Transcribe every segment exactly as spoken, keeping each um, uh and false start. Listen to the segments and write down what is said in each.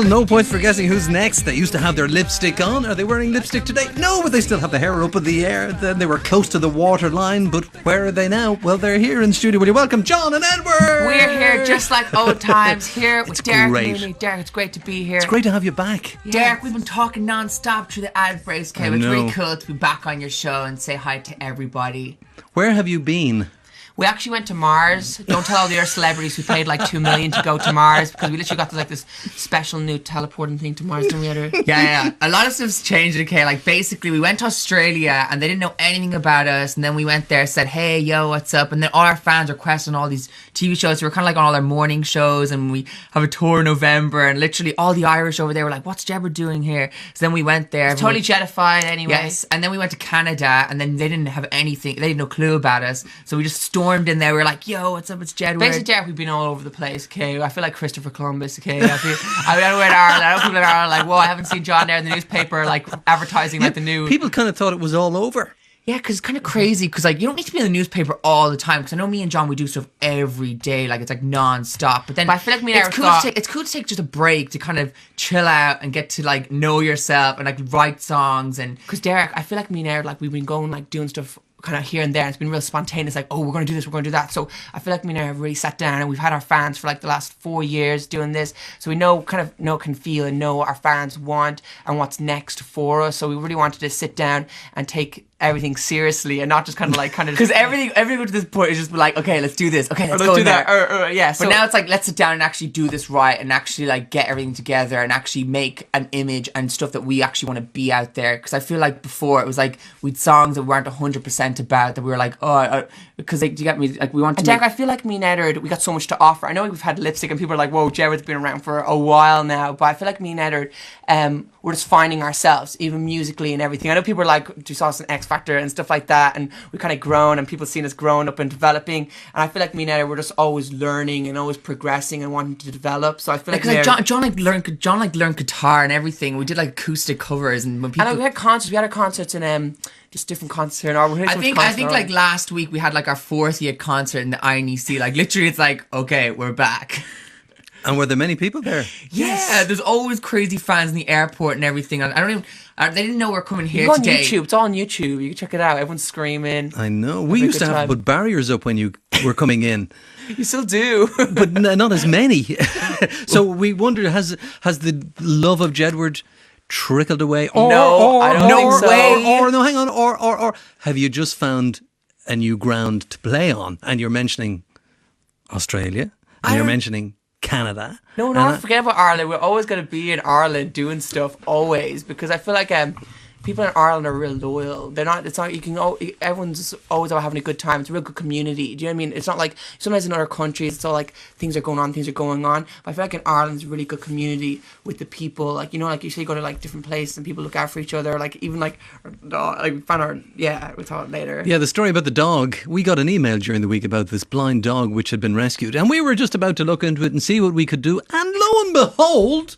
no point for guessing who's next. They used to have their lipstick on. Are they wearing lipstick today? No, but they still have the hair up in the air. Then they were close to the waterline, but where are they now? Well, they're here in studio. Will you welcome John and Edward? We're here just like old times, here with It's Derek great. and Amy. Derek, it's great to be here. It's great to have you back. Derek, we've been talking non-stop through the ad breaks, I okay? It's know. really cool to be back on your show and say hi to everybody. Where have you been? We actually went to Mars. Don't tell all the other celebrities who paid like two million to go to Mars, because we literally got this, like this special new teleporting thing to Mars. Didn't we, Edward? Yeah, yeah. A lot of stuff's changed, okay? Like basically we went to Australia and they didn't know anything about us, and then we went there, said, hey, yo, what's up? And then all our fans requested all these T V shows. We were kind of like on all our morning shows, and we have a tour in November, and literally all the Irish over there were like, what's Deborah doing here? So then we went there. It's totally jetified anyway. Yes, and then we went to Canada, and then they didn't have anything. They had no clue about us, so we just stormed in there. We were like, "Yo, what's up? It's Jedward." Basically, Derek, we've been all over the place, okay? I feel like Christopher Columbus, okay? I feel, I mean, I went to Ireland. I know people in Ireland are like, whoa, I haven't seen John there in the newspaper, like, advertising, like, the new... People kind of thought it was all over. Yeah, because it's kind of crazy, because like you don't need to be in the newspaper all the time, because I know me and John, we do stuff every day, like it's like non-stop, but then But I feel like me and it's Eric cool thought- to take, it's cool to take just a break to kind of chill out and get to like know yourself and like write songs. And Because Derek, I feel like me and Eric, like, we've been going, like, doing stuff kind of here and there, and it's been real spontaneous, like, oh, we're going to do this, we're going to do that. So I feel like me and Eric have really sat down, and we've had our fans for like the last four years doing this, so we know, kind of know, can feel and know what our fans want and what's next for us. So we really wanted to sit down and take everything seriously, and not just kind of like kind of because everything, everything to this point is just like, okay, let's do this, okay, let's, let's go do in that, there. or, or, yeah, so But now it's like, let's sit down and actually do this right, and actually like get everything together and actually make an image and stuff that we actually want to be out there. Because I feel like before it was like we'd songs that we weren't one hundred percent about, that we were like, oh, because like, do you get me? Like we want to And make... Derek, I feel like me and Edward, we got so much to offer. I know we've had lipstick, and people are like, whoa, Jared's been around for a while now, but I feel like me and Edward, um, we're just finding ourselves, even musically and everything. I know people are like, do you saw us in X Factor and stuff like that, and we kind of grown, and people seen us growing up and developing, and I feel like me and Edward, we're just always learning and always progressing and wanting to develop. So I feel like, Because like we're- John, John like learned John like learned guitar and everything. We did like acoustic covers, and when people and we had concerts, we had our concerts in um, just different concerts here in Ireland. I think I think like last week we had like our fourth year concert in the I N E C. Like literally, it's like, okay, we're back. And were there many people there? Yeah, there's always crazy fans in the airport and everything. I don't even. I, they didn't know we were coming here It's on today. YouTube. It's all on YouTube. You can check it out. Everyone's screaming. I know. We Have a used to good have time. put barriers up when you were coming in. You still do. But n- not as many. So we wondered, has has the love of Jedward trickled away? Or, No, or, I don't or, think so. Or, or, no, hang on. Or, or, or have you just found a new ground to play on? And you're mentioning Australia, and you're mentioning Canada. No, and no, I- forget about Ireland. We're always going to be in Ireland doing stuff, always, because I feel like um, people in Ireland are real loyal. They're not. It's not. You can. al- Everyone's always out having a good time. It's a real good community. Do you know what I mean? It's not like sometimes in other countries, it's all like things are going on, things are going on. But I feel like in Ireland, it's a really good community with the people. Like, you know, like you say, you go to like different places and people look out for each other. Like even like, our dog, like we found our yeah, we'll talk later. Yeah, the story about the dog. We got an email during the week about this blind dog which had been rescued, and we were just about to look into it and see what we could do. And lo and behold,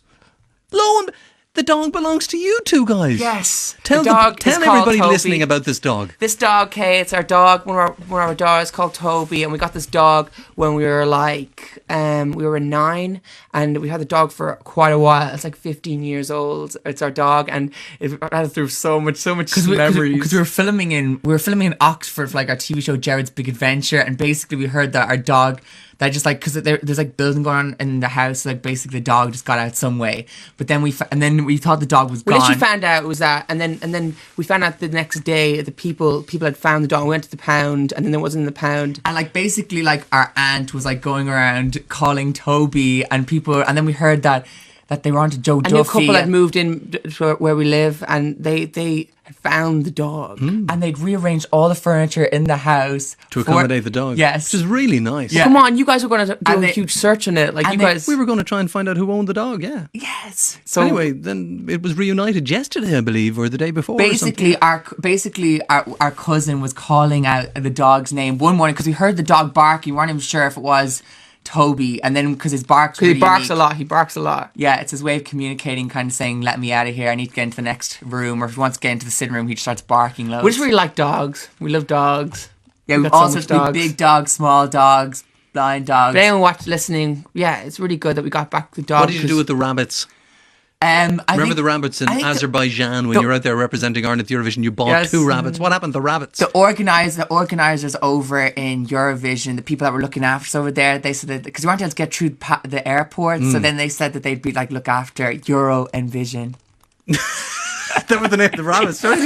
lo and the dog belongs to you two guys. Yes, Tell the the- dog is tell called everybody Toby. listening about this dog. This dog, Kay, it's our dog. One of our one of our dogs called Toby, and we got this dog when we were like um we were nine, and we had the dog for quite a while. It's like fifteen years old. It's our dog, and it ran through so much, so much Because we, memories. because we were filming in we were filming in Oxford for like our T V show Jared's Big Adventure, and basically we heard that our dog that just like because there, there's like building going on in the house, like basically the dog just got out some way, but then we fa- and then we thought the dog was we gone. literally found out it was that, and then and then we found out the next day the people people had found the dog. We went to the pound, and then it wasn't in the pound. And like basically like our aunt was like going around calling Toby, and people, and then we heard that that they were onto Joe A Duffy. new couple had moved in to where we live, and they they had found the dog. and they'd rearranged all the furniture in the house To for- accommodate the dog. Yes. Which is really nice. Yeah. Come on, you guys were going to do And a they- huge search on it. Like and you they- guys, We were going to try and find out who owned the dog, yeah. Yes. so Anyway, then it was reunited yesterday, I believe, or the day before. or Basically, our basically our, our cousin was calling out the dog's name one morning because we heard the dog barking. We weren't even sure if it was Toby, and then because his barks because really he barks unique. a lot. He barks a lot. Yeah, it's his way of communicating, kind of saying, "Let me out of here. I need to get into the next room." Or if he wants to get into the sitting room, he just starts barking loads. We just really like dogs. We love dogs. yeah, we we got so also much speak dogs. big dogs, small dogs, blind dogs. But anyone watch listening, yeah, it's really good that we got back the dog. What did you do 'cause with the rabbits? Um, I Remember think, the rabbits in I think the- Azerbaijan when the- you were out there representing Ireland at Eurovision? You bought Yes. two rabbits. What happened to the rabbits? The organize the organizers over in Eurovision, the people that were looking after us over there, they said that because we weren't able to get through pa- the airport, Mm. so then they said that they'd be like look after Euro and Vision. That was the name of the rabbits. Sorry.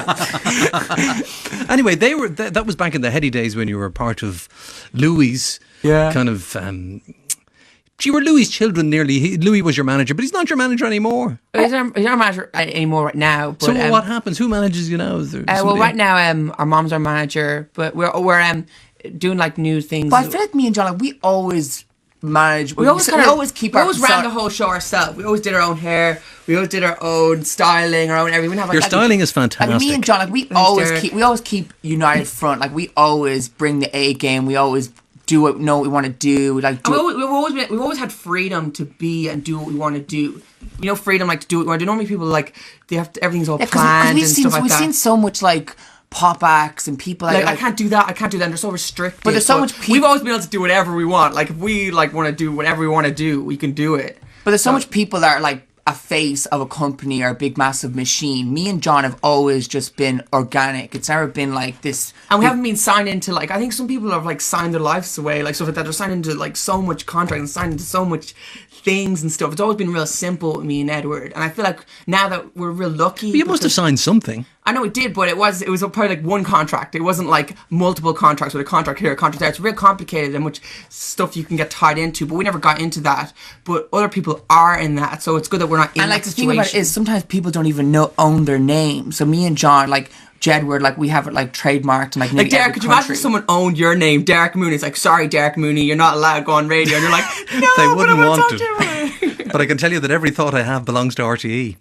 Anyway, they were th- that was back in the heady days when you were part of Louis. Yeah. Kind of. Um, you were Louis' children nearly. He, Louis was your manager, but he's not your manager anymore. He's not, he's not a manager anymore right now. But, So um, what happens? Who manages you now? Is there Uh, well, somebody- right now, um, our mom's our manager, but we're we're um doing like new things. But I feel like me and John, like, we always manage. we always we kind of always keep we our. always ran so- the whole show ourselves. We always did our own hair. We always did our own styling, our own everything. We didn't have like Your like, styling is Like fantastic. me and John, like we Thanks, always Derek. keep, we always keep united front. Like we always bring the A game. We always do what know what we want to do. We like And do. we it- always, we've always been, we've always had freedom to be and do what we want to do. You know, freedom like to do what we want to do. Normally, people like they have to, everything's all Yeah, 'cause- 'cause planned we've and seen stuff like we've that. seen so much like pop acts and people like, like, like I can't do that. I can't do that. And they're so restricted. But there's so much peop- We've always been able to do whatever we want. Like if we like want to do whatever we want to do, we can do it. But there's so much people that are like a face of a company or a big massive machine. Me and John have always just been organic. It's never been like this. And we big- haven't been signed into like I think some people have like signed their lives away, like stuff like that. They're signed into like so much contract and signed into so much things and stuff. It's always been real simple with me and Edward. And I feel like now that we're real lucky. But you must have because- signed something. I know it did, but it was it was probably like one contract. It wasn't like multiple contracts with a contract here, a contract there. It's real complicated and much stuff you can get tied into. But we never got into that. But other people are in that, so it's good that we're not in And like that the thing situation. about it is sometimes people don't even know own their name. So me and John, like Jedward, like we have it like trademarked and like Like nearly Derek, every could you imagine country. if someone owned your name, Derek Mooney? It's like, sorry, Derek Mooney, you're not allowed to go on radio. And you're like, no, They but wouldn't I want talk to. to him. But I can tell you that every thought I have belongs to R T E.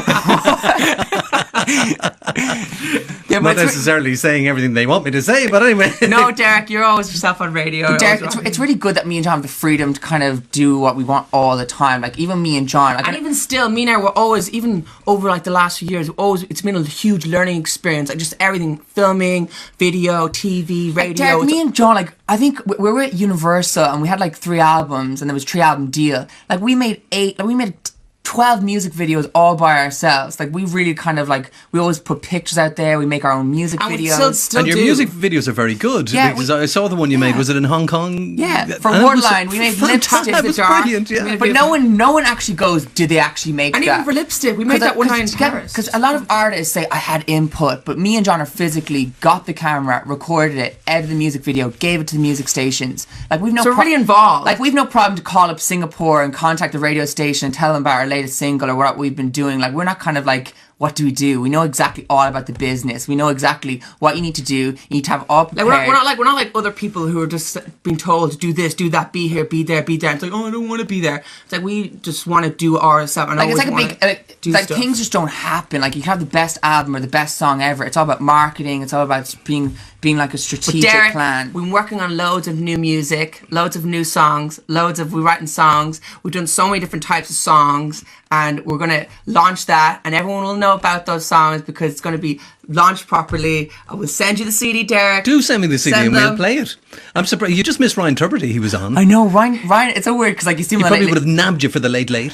Yeah, but Not it's re- necessarily saying everything they want me to say, but anyway. No, Derek, you're always yourself on radio. Derek, Always it's, on- it's really good that me and John have the freedom to kind of do what we want all the time. Like even me and John, like And even still, me and I were always, even over like the last few years, always it's been a huge learning experience. Like just everything, filming, video, T V, radio. Like, Derek, it's- me and John, like I think we we were at Universal and we had like three albums and there was three album deal. Like we made eight, like we made twelve music videos all by ourselves. Like we really kind of like we always put pictures out there. We make our own music and we videos. still, still And your do. music videos are very good. Yeah, because we- I saw the one you made. yeah. Was it in Hong Kong? Yeah, for And it was Waterline, we made fantastic. lipstick It the was dark. brilliant, yeah. But no one, no one actually goes. Did they actually make And that? even for lipstick, we made that one night in Paris. Because a lot of artists say I had input, but me and John are physically got the camera, recorded it, edited the music video, gave it to the music stations. Like we've no. So we're really involved. Like we've no problem to call up Singapore and contact the radio station and tell them about our latest single or what we've been doing. Like we're not kind of like. What do we do? We know exactly all about the business. We know exactly what you need to do. You need to have all Like prepared. we're, not, we're not like we're not like other people who are just being told to do this, do that, be here, be there, be there. It's like, oh, I don't want to be there. It's like we just want to do ourselves. And Like it's always like a wanna big, like, do like stuff. things just don't happen. Like you can have the best album or the best song ever. It's all about marketing. It's all about being being like a But strategic Derek, plan. we've been working on loads of new music, loads of new songs, loads of we're writing songs. We've done so many different types of songs, and we're gonna launch that, and everyone will know about those songs because it's gonna be launched properly. I will send you the C D, Derek. Do send me the C D Send and we'll them. play it. I'm surprised. You just missed Ryan Tuberty. He was on. I know Ryan. Ryan, it's so weird because like you see him He on probably like, would have nabbed you for the late late.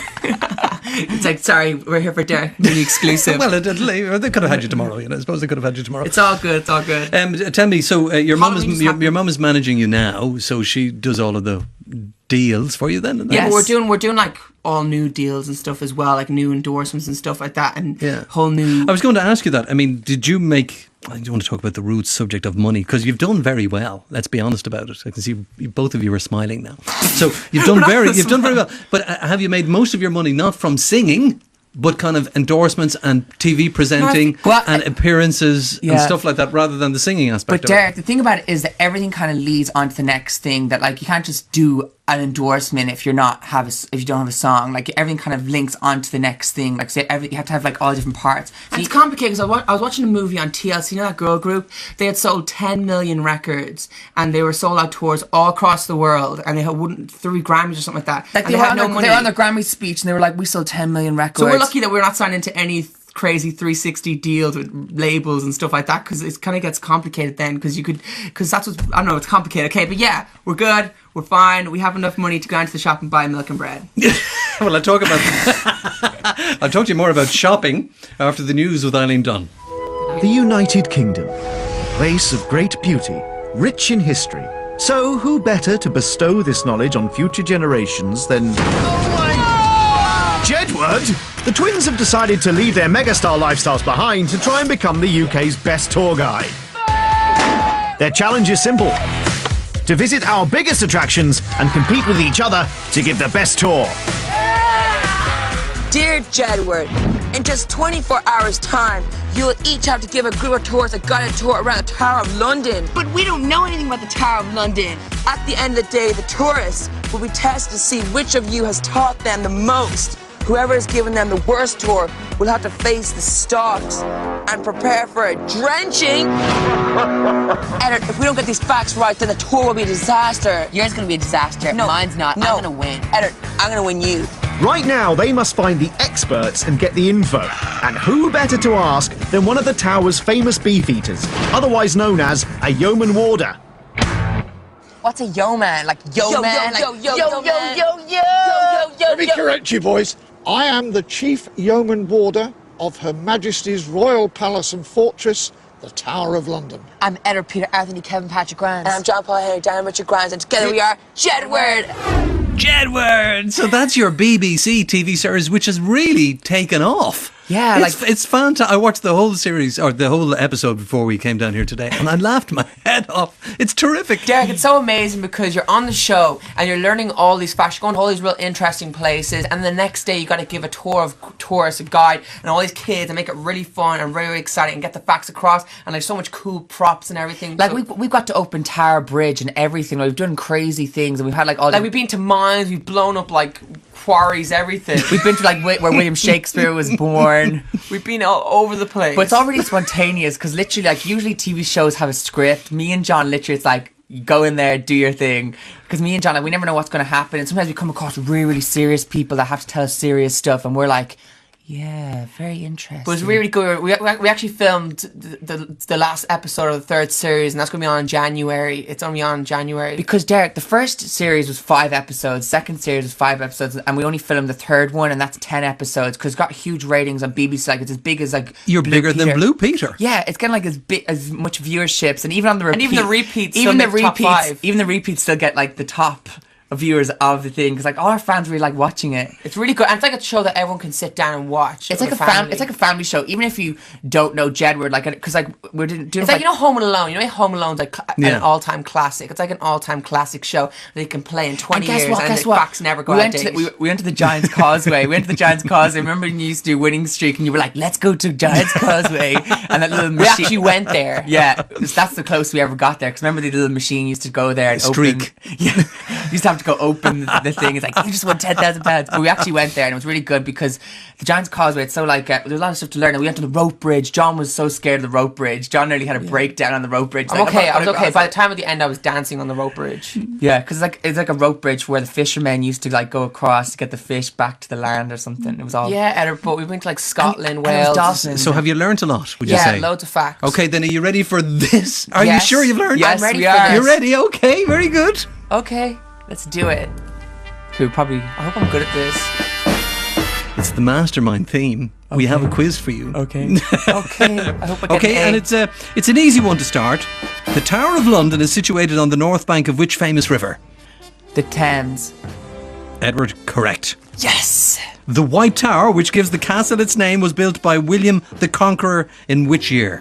It's like, sorry, we're here for Derek, really exclusive. Well, it, it, they could have had you tomorrow. You know, I suppose they could have had you tomorrow. It's all good. It's all good. Um, tell me, so uh, your mum Halloween is just your, happened. your mum is managing you now, so she does all of the deals for you then. Yeah, Yes. but we're doing we're doing like all new deals and stuff as well, like new endorsements and stuff like that, and Yeah. whole new. I was going to ask you that. I mean, did you make? I don't want to talk about the root subject of money because you've done very well. Let's be honest about it. I can see you- both of you are smiling now. So you've done very, you've done very well. But uh, have you made most of your money not from singing, but kind of endorsements and T V presenting Well, and appearances and yeah. stuff like that, rather than the singing aspect? But of it? Derek, the thing about it is that everything kind of leads on to the next thing. That like you can't just do an endorsement if you're not have a s if you don't have a song. Like everything kind of links onto the next thing. Like say every, you have to have like all different parts. So And it's you- complicated because I, wa- I was watching a movie on T L C, you know that girl group? They had sold ten million records and they were sold out tours all across the world and they had wouldn't three Grammys or something like that. like and they, were had on no their, money. they were on their Grammy speech and they were like, "We sold ten million records." So we're lucky that we're not signed into any th- crazy three sixty deals with labels and stuff like that, because it kind of gets complicated then, because you could, because that's what, I don't know, it's complicated. Okay, but yeah, we're good, we're fine, we have enough money to go into the shop and buy milk and bread. Well, I'll talk about I'll talk to you more about shopping after the news with Eileen Dunn. The United Kingdom, a place of great beauty, rich in history. So who better to bestow this knowledge on future generations than... Jedward! The twins have decided to leave their megastar lifestyles behind to try and become the U K's best tour guide. Their challenge is simple: to visit our biggest attractions and compete with each other to give the best tour. Dear Jedward, in just twenty-four hours' time, you'll each have to give a group of tourists a guided tour around the Tower of London. But we don't know anything about the Tower of London. At the end of the day, the tourists will be tested to see which of you has taught them the most. Whoever has given them the worst tour will have to face the stocks and prepare for a drenching. Edit, if we don't get these facts right, then the tour will be a disaster. Yours is gonna be a disaster. No, Mine's not. No. I'm gonna win. Edit, I'm gonna win you. Right now, they must find the experts and get the info. And who better to ask than one of the tower's famous beefeaters, otherwise known as a yeoman warder. What's a yeoman? Like yo, Yo, man? yo, like, yo, yo, yo, man? yo, yo, yo, yo, Let me yo. correct you, boys. I am the Chief Yeoman Warder of Her Majesty's Royal Palace and Fortress, the Tower of London. I'm Edward Peter Anthony Kevin Patrick Grimes. And I'm John Paul Henry, Dan Richard Grimes, and together we are Jedward. Jedward! So that's your B B C T V series, which has really taken off. Yeah, it's, like- it's fantastic. I watched the whole series, or the whole episode before we came down here today, and I laughed my head off. It's terrific. Derek, it's so amazing because you're on the show and you're learning all these facts, you're going to all these real interesting places, and the next day you got to give a tour of tourists, a guide, and all these kids, and make it really fun and really, really exciting, and get the facts across, and there's so much cool props and everything. Like So- we've, we've got to open Tower Bridge and everything. Like, we've done crazy things, and we've had like all like the, we've been to mines, we've blown up like quarries, everything. we've been to like wh- where William Shakespeare was born. We've been all over the place. But it's all really spontaneous because literally, like, usually T V shows have a script. Me and John, literally, it's like, you go in there, do your thing. Because me and John, like, we never know what's going to happen. And sometimes we come across really, really serious people that have to tell us serious stuff. And we're like, yeah, very interesting. But it was really good. We, we, we actually filmed the, the the last episode of the third series, and that's going to be on in January. It's only on in January. Because, Derek, the first series was five episodes, second series was five episodes, and we only filmed the third one, and that's ten episodes, because it's got huge ratings on B B C. Like, it's as big as, like, You're Blue bigger than Peter. Blue Peter. Yeah, it's getting like as big as much viewerships, and even on the repeat, even the repeats even still the make top repeats, five. even the repeats still get like the top of viewers of the thing, because like all our fans really like watching it. It's really good, and it's like a show that everyone can sit down and watch. It's with like a their fam- family. It's like a family show, even if you don't know Jedward, like, because like we're doing. doing It's like, you know, Home Alone. You know, Home Alone's like cl- Yeah. an all-time classic. It's like an all-time classic show that you can play in And twenty guess years, what? and Guess the what? facts never go we out went of to date. we, we went to the Giants Causeway. We went to the Giants Causeway. Remember when you used to do winning streak, and you were like, "Let's go to Giants Causeway," and that little we machine. actually went there. Yeah, that's the closest we ever got there. Because remember, the little machine used to go there and Streak. open. Yeah, you used to have to go open the, the thing. It's like, you just won ten thousand pounds. But we actually went there, and it was really good because the Giants Causeway. It's so like uh, there's a lot of stuff to learn. And we went to the rope bridge. John was so scared of the rope bridge. John nearly had a breakdown on the rope bridge. I'm Like, okay. I'm I was not- okay. I'm By not- the time of the end, I was dancing on the rope bridge. Yeah, because it's like it's like a rope bridge where the fishermen used to like go across to get the fish back to the land or something. It was all Yeah, Edinburgh, but we went to like Scotland, And- and it was Wales. dolphins. So have you learnt a lot, would you yeah, say? loads of facts. Okay, then are you ready for this? Are Yes. you sure you've learned? Yes, I'm ready we for are. this. You're ready? Okay, very good. Okay, let's do it. We probably. I hope I'm good at this. It's the mastermind theme. We have a quiz for you. Okay. Okay, I hope I get Okay, an A. and it's a it's an easy one to start. The Tower of London is situated on the north bank of which famous river? The Thames. Edward, correct. Yes. The White Tower, which gives the castle its name, was built by William the Conqueror in which year?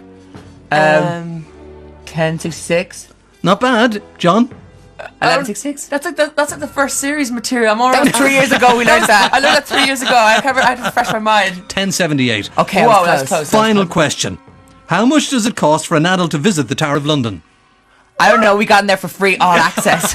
Um, ten sixty-six. Not bad, John. eleven sixty-six. that's like the that's like the first series material. I'm already That was three years ago we learned that. I learned that three years ago. I can't. I had to refresh my mind. ten seventy-eight. Okay, Whoa, I was that's close. close. Final question. How much does it cost for an adult to visit the Tower of London? I don't know. We got in there for free, all access.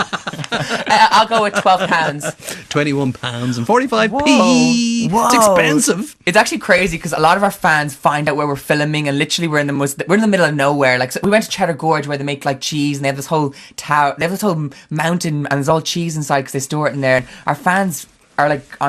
I- I'll go with twelve pounds. twenty-one pounds and forty-five Whoa. p. It's Whoa. expensive. It's actually crazy because a lot of our fans find out where we're filming, and literally we're in the most we're in the middle of nowhere. Like, so we went to Cheddar Gorge where they make like cheese, and they have this whole tower, they have this whole mountain, and there's all cheese inside because they store it in there. And our fans are like on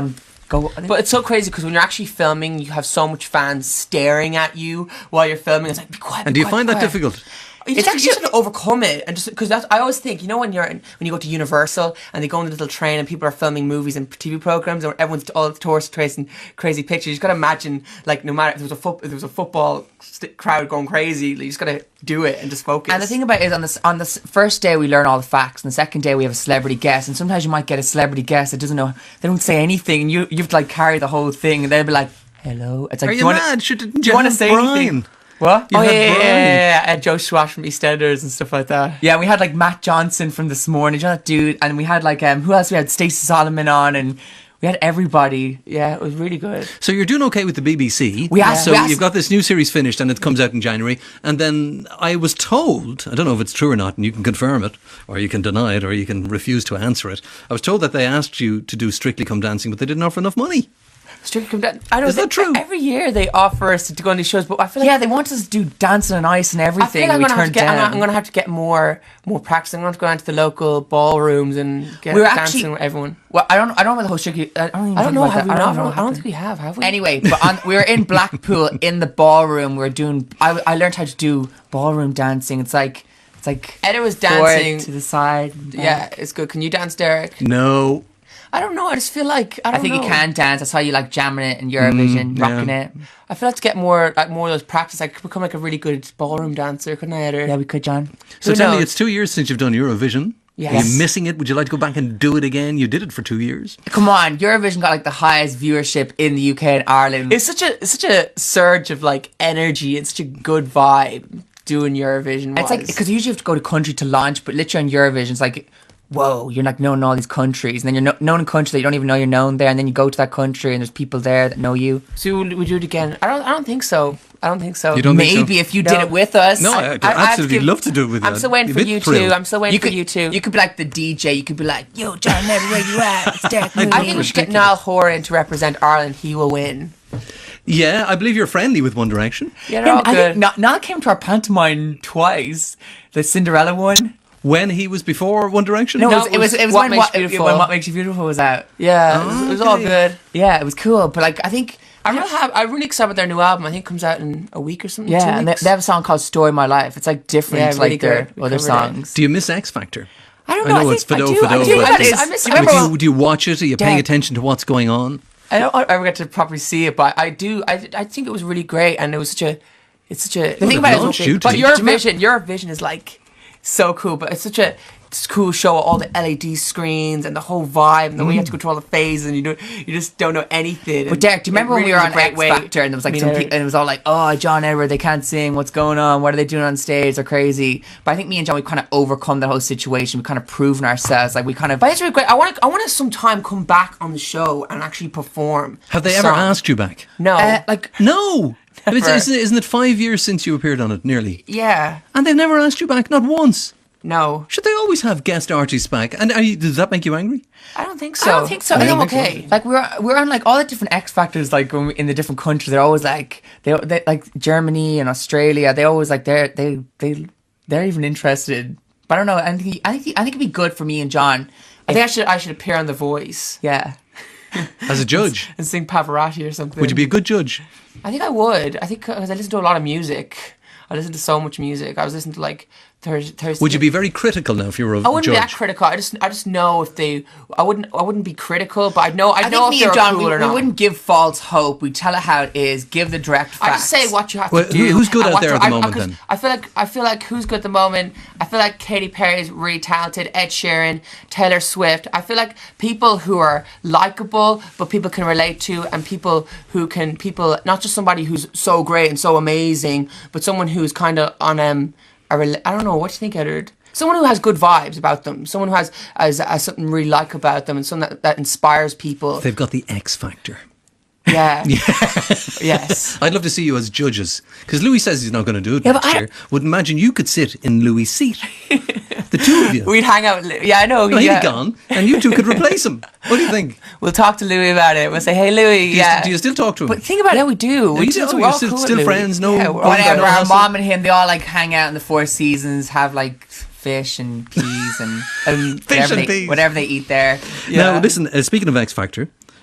go. But it's so crazy because when you're actually filming, you have so much fans staring at you while you're filming. It's like, be quiet. And be do you quiet, find be that quiet. difficult? You It's just, actually- you just have to overcome it, and just because that's I always think, you know, when you're in, when you go to Universal and they go on the little train and people are filming movies and T V programs, and everyone's all the tourists tracing crazy pictures. You just gotta imagine, like, no matter if there was a foot, if there was a football st- crowd going crazy, you just gotta do it and just focus. And the thing about it is, on this on the s- first day we learn all the facts, and the second day we have a celebrity guest, and sometimes you might get a celebrity guest that doesn't know, they don't say anything, and you you have to like carry the whole thing, and they'll be like, "Hello," it's like, Are "Do you wanna- mad? Should, didn't do you you want to have say Brian? anything?" What? You oh had yeah, yeah, Brian. yeah, yeah, yeah. And Joe Schwartz from EastEnders and stuff like that. Yeah, we had like Matt Johnson from This Morning, you know that dude, and we had like um who else? We had Stacey Solomon on, and we had everybody. Yeah, it was really good. So you're doing okay with the B B C. We asked- So we asked- you've got this new series finished and it comes out in January. And then I was told, I don't know if it's true or not, and you can confirm it, or you can deny it, or you can refuse to answer it. I was told that they asked you to do Strictly Come Dancing, but they didn't offer enough money. Strictly Come Dancing. I don't Is that think- true? Every year they offer us to go on these shows, but I feel like Yeah, they want us to do dancing on ice and I everything. feel like I'm we gonna, have to turned get, I'm, down. gonna, I'm gonna have to get more more practice. I'm gonna have to go down to the local ballrooms and get We're dancing actually- with everyone. Well, I don't. I don't know about the whole Strictly. I don't even I don't think know. about Have we that. not? I don't know. I don't think we have. Have we? Anyway, but on, we were in Blackpool in the ballroom. We were doing. I, I learned how to do ballroom dancing. It's like it's like Edda was forward dancing. to the side. Yeah, it's good. Can you dance, Derek? No. I don't know. I just feel like I I don't think know. you can dance. I saw you like jamming it in Eurovision, rocking yeah. it. I feel like to get more like more of those practice. I could become like a really good ballroom dancer, couldn't I, Edda? Yeah, we could, John. So Who tell me, knows? it's two years since you've done Eurovision. Yes. Are you missing it? Would you like to go back and do it again? You did it for two years. Come on, Eurovision got like the highest viewership in the U K and Ireland. It's such a it's such a surge of like energy. It's such a good vibe doing Eurovision. It's like was. because usually you have to go to country to launch, but literally on Eurovision, it's like, whoa, you're like known in all these countries, and then you're no- known in countries that you don't even know you're known there, and then you go to that country and there's people there that know you. So would we do it again? I don't. I don't think so. I don't think so. You don't think so? Maybe if you No. did it with us. No, I, I'd I- I have to absolutely give- love to do it with you. I'm still waiting I'd for be a you bit two. thrilled. I'm still waiting you for could, you two. you could be like the D J. You could be like, yo, John, never where you at? It's Derek I Mooney." think we should get Niall Horan to represent Ireland. He will win. Yeah, I believe you're friendly with One Direction. Yeah, they're all I good. think Niall- Niall came to our pantomime twice. The Cinderella one. When he was before One Direction? No, No, it was, it was, it was What when, Makes what, You Beautiful. when What Makes You Beautiful was out. Yeah, it was, it was all Okay. good. Yeah, it was cool. But like, I think, I'm really, happy, I'm really excited about their new album. I think it comes out in a week or something. yeah, two and they, weeks. they have a song called "Story of My Life." It's like different, Yeah, to, really like their good. We other covered it. songs. Do you miss X Factor? I don't I know. I, know think, it's Fido, I do, Fido, I do, but- I miss, I miss, Do you I Do miss, you, do you watch it? Are you paying Dad. attention to what's going on? I don't ever get to properly see it, but I do. I, I think it was really great, and it was such a. It's such a. The thing about it is- you but two. your Do you remember- vision, your vision is like so cool. But it's such a it's cool show. All the L E D screens and the whole vibe, and the way you have to go through all the phases, and you do you just don't know anything. But Derek, do you remember when we were on X Factor and there was like Me some neither. people, and it was all like, oh, John Edward, they can't sing, what's going on, what are they doing on stage, they're crazy. But I think me and John, we kind of overcome that whole situation, we kind of proven ourselves, like we kind of, But it's really great. I want to. I want to sometime come back on the show and actually perform. Have they a ever song. asked you back? No. uh, like, No. It's, Never. isn't, isn't it five years since you appeared on it, nearly? yeah. And they've never asked you back, not once. No. Should they always have guest artists back? And are you, does that make you angry? I don't think so. I don't think so. I think I I'm don't okay. like we're we're on like all the different X Factors, like when we, in the different countries, they're always like they, they like Germany and Australia, they always like they're they they they're even interested. But I don't know. I think I think I think it'd be good for me and John. I think I should. I should appear on The Voice Yeah. As a judge, and sing Pavarotti or something. would you be a good judge? I think I would. I think because I listen to a lot of music. I listen to so much music. I was listening to like Thursday. Thursday. Would you be very critical now if you were a I wouldn't judge? be that critical. I just, I just know if they. I wouldn't. I wouldn't be critical, but I'd know. I'd I know think if me they and were John, cool we, or we not. wouldn't give false hope. We tell it how it is. Give the direct facts. I just say what you have Well, to who- do. who's good and out what there to- at the I- moment, 'cause then? I feel like I feel like who's good at the moment. I feel like Katy Perry's really talented. Ed Sheeran, Taylor Swift. I feel like people who are likable, but people can relate to, and people who can people not just somebody who's so great and so amazing, but someone who's kind of on um a rela- I don't know what do you think, Edward. Someone who has good vibes about them. Someone who has, has, has something really like about them, and something that, that inspires people. They've got the X Factor. Yeah. Yes. I'd love to see you as judges. Because Louis says he's not going to do it Yeah, next but I year. Would imagine you could sit in Louis' seat. The two of you. We'd hang out. With Lou- Yeah, I know. Well, he'd yeah. be gone, and you two could replace him. What do you think? We'll talk to Louis about it. We'll say, "Hey, Louis, Do you, yeah." do you still talk to him? But think about it. Yeah, we do. Are We you do. still- We're you're all still- cool with still Louis. friends? No- Yeah, we're all Whatever. Don't Our hustle. mom and him, they all like hang out in the Four Seasons, have like fish and peas and, and Fish whatever, and they, peas. whatever they eat there. Now, listen, uh, speaking of X Factor,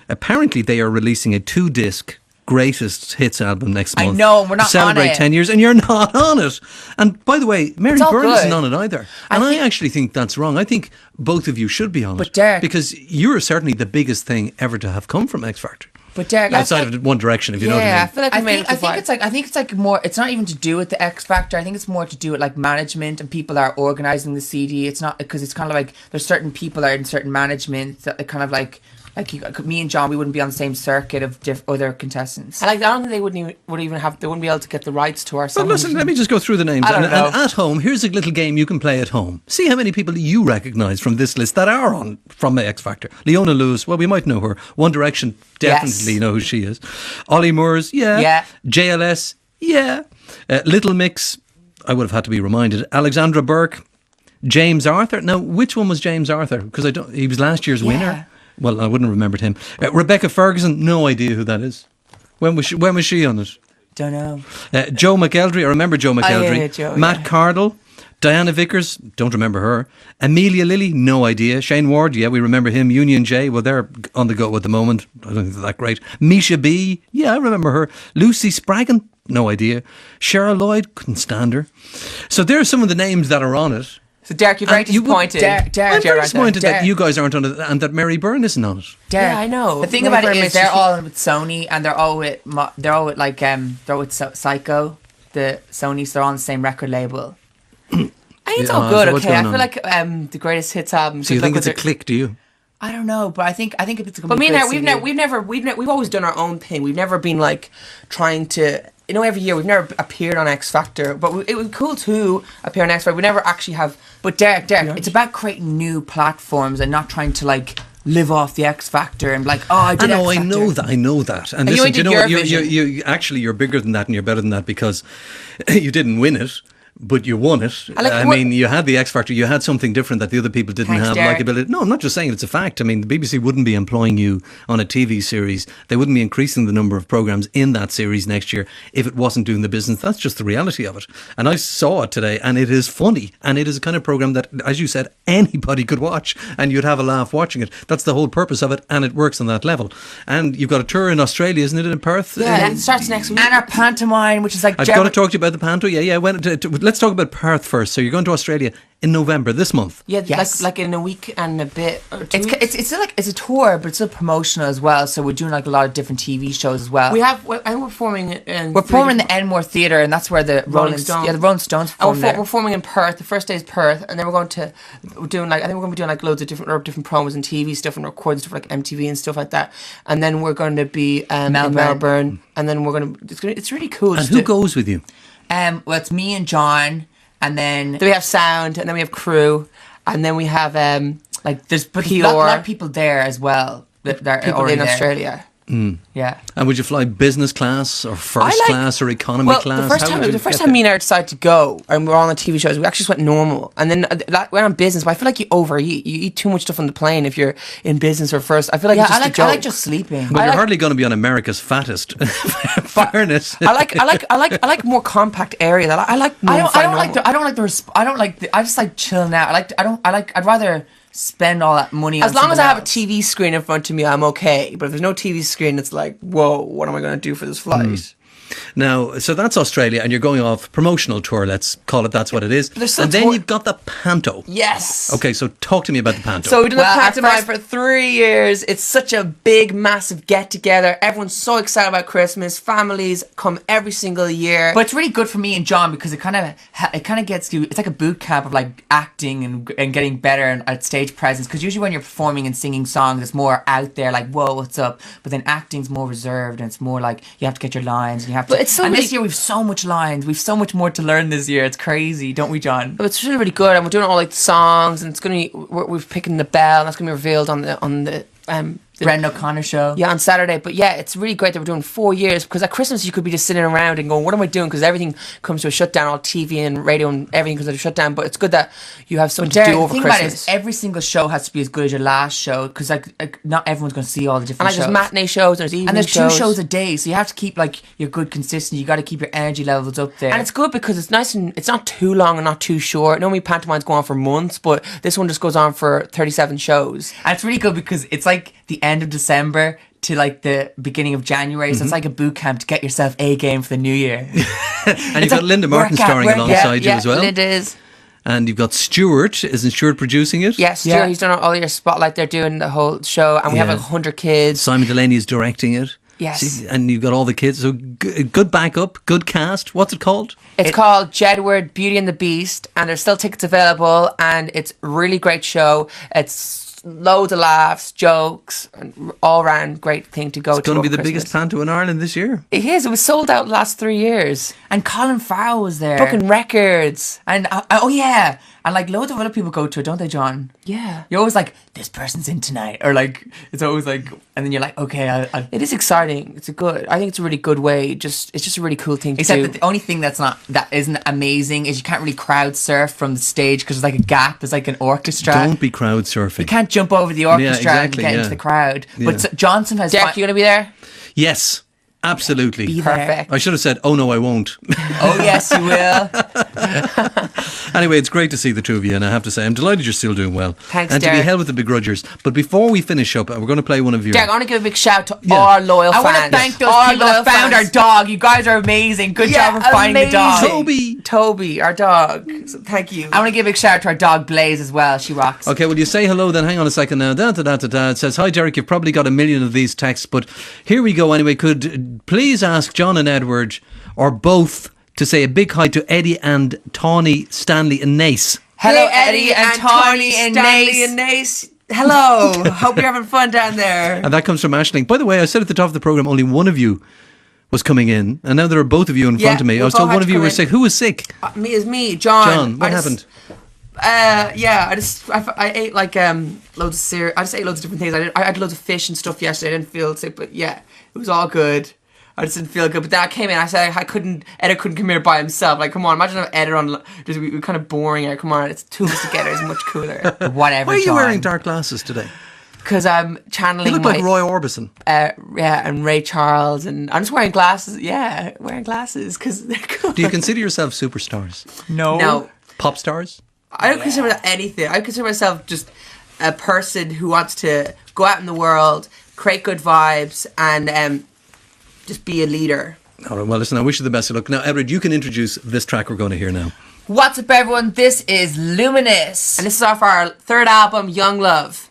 apparently they are releasing a two-disc greatest hits album next I month. know, we're not to celebrate on it. ten years, and you're not on it. And by the way, Mary It's all Byrne good. isn't on it either. I And I, think- actually think that's wrong. I think both of you should be on But it. Derek- because you're certainly the biggest thing ever to have come from X Factor. But Derek, I Outside feel- of One Direction, if you know what I Yeah, I mean. feel like I we made think, it I so think far. it's like I think it's like more. It's not even to do with the X Factor. I think it's more to do with like management and people that are organizing the C D. It's not because it's kind of like there's certain people that are in certain management that kind of like like you, me and John, we wouldn't be on the same circuit of diff- other contestants. I like. I don't think they wouldn't even would even have. They wouldn't be able to get the rights to our But songs. listen, let me just go through the names. I don't and, know. and at home, here's a little game you can play at home. See how many people you recognise from this list that are on from the X Factor. Leona Lewis, well, we might know her. One Direction, definitely Yes. know who she is. Ollie Moores, yeah. Yeah. J L S, yeah. Uh, Little Mix, I would have had to be reminded. Alexandra Burke, James Arthur. Now, which one was James Arthur? Because I don't. He was last year's winner. Well, I wouldn't have remembered him. Uh, Rebecca Ferguson, no idea who that is. When was she, when was she on it? Don't know. Uh, Joe McElderry, I remember Joe McElderry. yeah, Joe, Matt yeah. Cardle, Diana Vickers, don't remember her. Amelia Lilly, no idea. Shane Ward, yeah, we remember him. Union J, well, they're on the go at the moment. I don't think they're that great. Misha B, yeah, I remember her. Lucy Spraggan, no idea. Cheryl Lloyd, couldn't stand her. So there are some of the names that are on it. So Derek, you're very And you would- disappointed. Derek, Derek, I'm very Derek, disappointed Derek. that you guys aren't on it and that Mary Byrne isn't on it. Derek, Yeah, I know. The thing Mary about Byrne it is makes they're you- all with Sony and they're all with Mo- they're all with like um they're with so- Psycho, the Sony. So they're on the same record label. I think it's Yeah, all so good. what's Okay, I going feel on? like um, the greatest hits album. So you think it's a click, do you? I don't know, but I think I think if it's gonna But be me and a her, good we've C D. never, we've never, we've never, we've always done our own thing. We've never been like trying to, you know, every year we've never appeared on X Factor. But we, it was cool to appear on X Factor. We never actually have. But Derek, Derek, Yeah. it's about creating new platforms and not trying to like live off the X Factor and be like, oh, I I did know, I X know Factor. that, I know that. And, And you listen, only do you did know what? You're, Eurovision. you you actually you're bigger than that, and you're better than that because you didn't win it, but you won it. I like- I what- mean, you had the X Factor. You had something different that the other people didn't Thanks, have. Derek. Likeability. No, I'm not just saying it's a fact. I mean, the B B C wouldn't be employing you on a T V series. They wouldn't be increasing the number of programs in that series next year if it wasn't doing the business. That's just the reality of it. And I saw it today, and it is funny, and it is a kind of program that, as you said, anybody could watch, and you'd have a laugh watching it. That's the whole purpose of it, and it works on that level. And you've got a tour in Australia, isn't it, in Perth? Yeah, Uh, it starts next week. And our pantomime, which is like I've Ger- got to talk to you about the panto. Yeah, yeah. When, to, to, let's talk about Perth first. So you're going to Australia in November this month. Yeah, Yes. like like in a week and a bit. Or two It's, weeks. it's it's still like it's a tour, but it's still promotional as well. So we're doing like a lot of different T V shows as well. we have. I think we're performing in. we're three performing in the different- Enmore Theatre, and that's where the Rolling, Stones. yeah the Rolling Stones And we're, perform for, there. we're performing in Perth. The first day is Perth, and then we're going to we're doing like I think we're going to be doing like loads of different or different promos and T V stuff and recording stuff for, like M T V and stuff like that. And then we're going to be um, Melbourne. in Melbourne, and then we're going to it's going to it's really cool. And just who to- goes with you? Um, well, it's me and John, and then Then we have sound, and then we have crew, and then we have um like there's but P a lot, R. lot of people there as well. That, that are people already in there. Australia. Yeah. And would you fly business class or first I like- class or economy Well, class? the first How time, would you the first get time there? me and her decided to go, and we were on the T V shows, we actually just went normal, and then uh, that went on business. But I feel like you overeat. You eat too much stuff on the plane if you're in business or first. I feel like Yeah, it's just I a like joke. I like just sleeping. Well, I you're like- hardly going to be on America's fattest. Fairness. I like, I like, I like, I like more compact areas. I like, I like. I don't. I flying don't like. normal. The, I don't like the. Resp- I don't like. The, I just like chilling out. I like. I don't. I like. I'd rather spend all that money. As on long as I something have a else. T V screen in front of me, I'm okay. But if there's no T V screen, it's like, whoa, what am I going to do for this flight? Now, so that's Australia, and you're going off promotional tour. Let's call it. That's what it is. there's still And then tour- you've got the panto. Yes. Okay, so talk to me about the panto. So we've done Well, the our pantomime first- for three years. It's such a big, massive get together. Everyone's so excited about Christmas. Families come every single year. But it's really good for me and John because it kind of it kind of gets you. It's like a boot camp of like acting and and getting better and, at stage presence. Because usually when you're performing and singing songs, it's more out there, like whoa, what's up? But then acting's more reserved and it's more like you have to get your lines and you have to. But it's so and really- this year we've so much lines. We've so much more to learn this year. It's crazy, don't we, John? But it's really, really good, and we're doing all like the songs, and it's gonna be we're, we've picking the bell, and that's gonna be revealed on the on the um the, Brendan O'Connor show. yeah on Saturday. But yeah, it's really great that we're doing four years because at Christmas you could be just sitting around and going, "What am I doing?" Because everything comes to a shutdown, all T V and radio and everything comes to a shutdown. But it's good that you have something Derek, to do the over thing about it Christmas. is every single show has to be as good as your last show because like, like not everyone's going to see all the and different like there's shows. matinee shows, there's evening and there's shows. two shows a day, so you have to keep like your good consistency. You got to keep your energy levels up there. And it's good because it's nice and it's not too long and not too short. Normally pantomimes go on for months, but this one just goes on for thirty-seven shows. And it's really good because it's like the end of December to like the beginning of January, so it's like a boot camp to get yourself A game for the new year. And you've It's got a Linda Martin workout, starring work- alongside yeah, you as well. Linda is. And you've got Stuart. Isn't Stuart producing it? Yes, Yeah. yeah. He's done all your spotlight. They're doing the whole show, and we Yeah. have like a hundred kids. Simon Delaney is directing it. Yes. See, and you've got all the kids. So g- good backup, good cast. What's it called? It's called Jedward Beauty and the Beast, and there's still tickets available, and it's a really great show. It's loads of laughs, jokes, and all round great thing to go to. It's going to be over the biggest Christmas. panto in Ireland this year. It is. It was sold out the last three years. And Colin Farrell was there. Fucking records. And uh, oh yeah, and like loads of other people go to it, don't they, John? Yeah. You're always like, this person's in tonight, or like it's always like, and then you're like, okay, I. I It is exciting. It's a good. I think it's a really good way. Just it's just a really cool thing to Except do. that the only thing that's not that isn't amazing is you can't really crowd surf from the stage because there's like a gap. There's like an orchestra. Don't be crowd surfing. You can't jump over the orchestra exactly, and get yeah. into the crowd. Yeah. But S- Johnson has. Derek, fi- you gonna be there? Yes, absolutely. Be there. Perfect. I should have said, oh no, I won't. Oh yes, you will. Anyway, it's great to see the two of you, and I have to say, I'm delighted you're still doing well. Thanks, And to be Derek. held with the begrudgers. But before we finish up, we're going to play one of your. Derek, I want to give a big shout to Yeah. all our loyal I fans. want to thank those All people loyal that found fans. our dog. You guys are amazing. Good Yeah, job for finding the dog. amazing. Toby. Toby, our dog. So thank you. I want to give a big shout out to our dog Blaze as well. She rocks. Okay, well, you say hello, then hang on a second now. Da, da, da, da, da. It says, hi, Derek, you've probably got a million of these texts, but here we go anyway. Could uh, please ask John and Edward, or both, to say a big hi to Eddie and Tawny, Stanley and Nace. Hello, Eddie and Tawny and Stanley Nace. and Nace. Hello. Hope you're having fun down there. And that comes from Ashling. By the way, I said at the top of the programme, only one of you was coming in, and now there are both of you in Yeah, front of me. I we've was all told had one to of you come were in. sick. Who was sick? Uh, me is me, John. John, what I just- happened? Uh, yeah, I just I, I ate like um loads of cereal. I just ate loads of different things. I, did, I had loads of fish and stuff yesterday. I didn't feel sick, but yeah, it was all good. I just didn't feel good. But then I came in. I said I couldn't. Ed couldn't come here by himself. Like, come on, imagine if Ed on. Just we, we're kind of boring here. Come on, it's two of us together is much cooler. Whatever. Why are you John. wearing dark glasses today? Because I'm You channeling look my like Roy Orbison. uh, yeah, and Ray Charles, and I'm just wearing glasses. Yeah, wearing glasses because they're cool. Do you consider yourself superstars? No. No. Pop stars? I don't consider myself anything. I consider myself just a person who wants to go out in the world, create good vibes, and um, just be a leader. All right, well, listen, I wish you the best of luck. Now, Edward, you can introduce this track we're going to hear now. What's up, everyone? This is Luminous. And this is off our third album, Young Love.